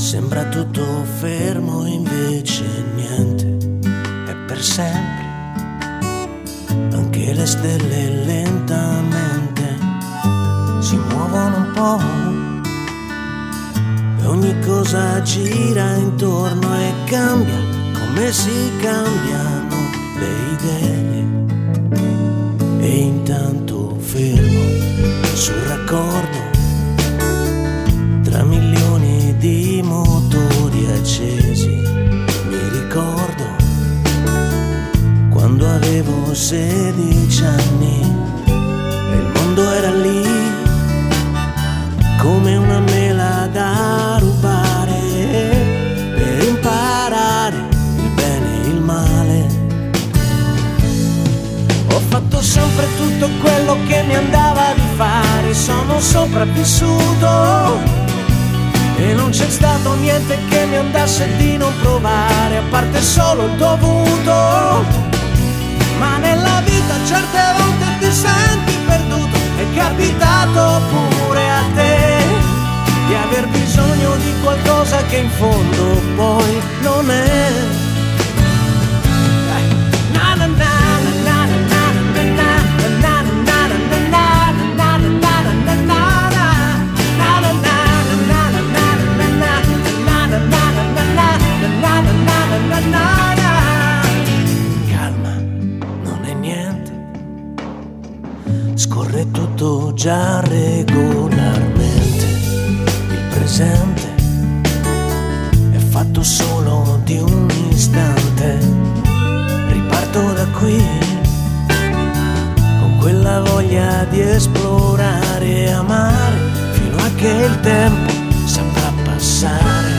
Sembra tutto fermo, invece niente, è per sempre. Anche le stelle lentamente si muovono un po' e ogni cosa gira intorno e cambia come si cambiano le idee. E intanto fermo sul raccordo tra milioni di motori accesi. Mi ricordo quando avevo 16 anni e il mondo era lì come una mela da rubare per imparare il bene e il male. Ho fatto sempre tutto quello che mi andava di fare, sono sopravvissuto e non c'è stato niente che mi andasse di non provare, a parte solo il dovuto. Ma nella vita certe volte ti senti perduto, è capitato pure a te di aver bisogno di qualcosa che in fondo poi non è. Na na na na na na. Calma, non è niente, scorre tutto già regolarmente. Il presente è fatto solo di un istante. Riparto da qui con quella voglia di esplorare e amare fino a che il tempo saprà passare.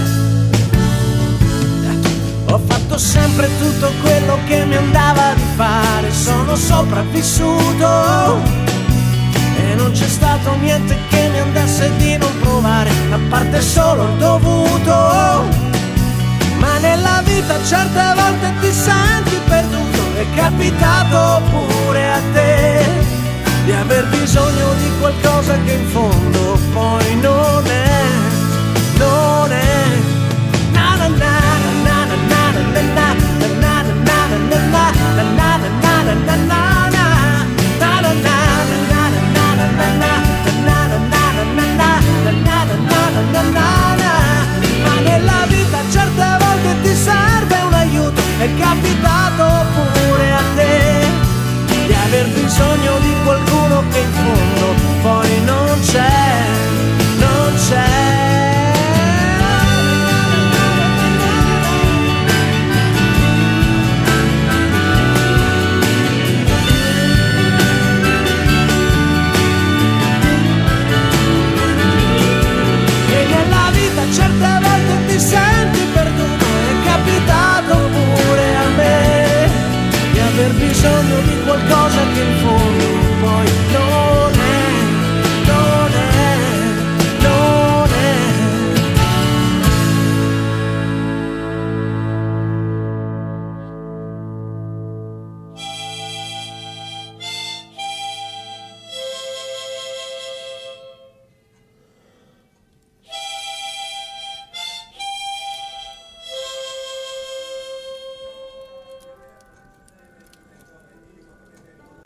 Ho fatto sempre tutto quello che mi andava di fare, sono sopravvissuto e non c'è stato niente che mi andasse di non provare, a parte solo il dovuto. Ma nella vita certe volte ti senti perduto, è capitato pure a te di aver bisogno di qualcosa che in fondo